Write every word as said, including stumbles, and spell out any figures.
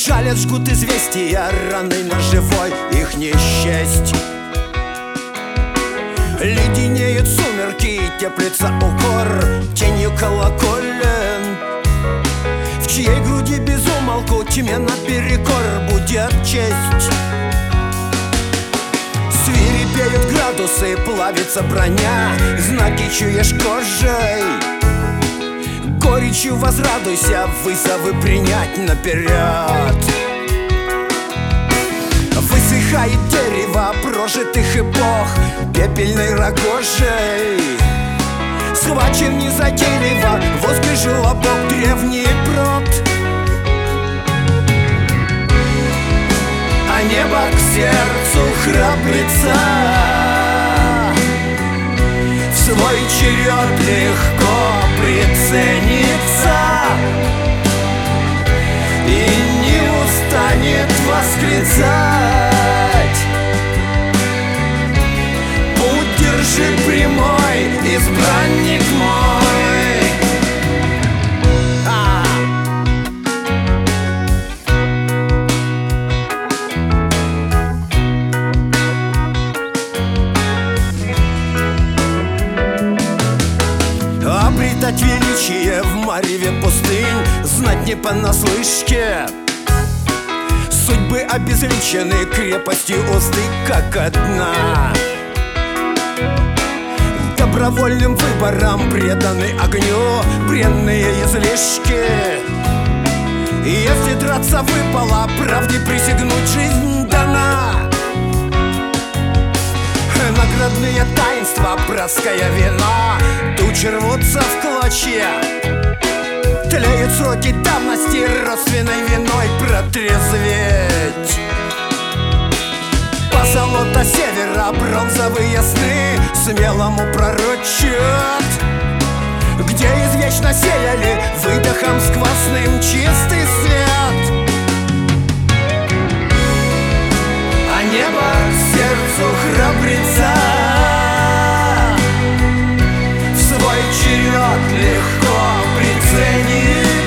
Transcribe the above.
жалят, жгут известия, раны на живой их не счесть. Леденеют сумерки, теплится укор тенью колоколен, в чьей груди безумолку тьме наперекор будет честь. Свирепеют градусы, плавится броня, знаки чуешь кожей. Горечью возрадуйся, вызовы принять наперед. Высыхает дерево прожитых эпох пепельной рогожей. Схвачен незатейливо возле желобок древний прот. А небо к сердцу храбрится, в свой черед легко приценится и не устанет восклицать: путь держи прямой, избранник мой. А! Обретать величие в мареве пустынь, знать не понаслышке. Судьбы обезличены, крепости узды как одна. Добровольным выборам преданы огню бренные излишки. И если драться выпало, правде присягнуть жизнь дана. Наградные таинства, братское вино, тучи рвутся в клочья. Тлеют сроки давности, родственной виной протрезветь. Позолота севера, бронзовые сны смелому пророчат, где извечно сеяли выдохом сквозным чистый свет. А небо к сердцу храбрится, в свой черед легко приценить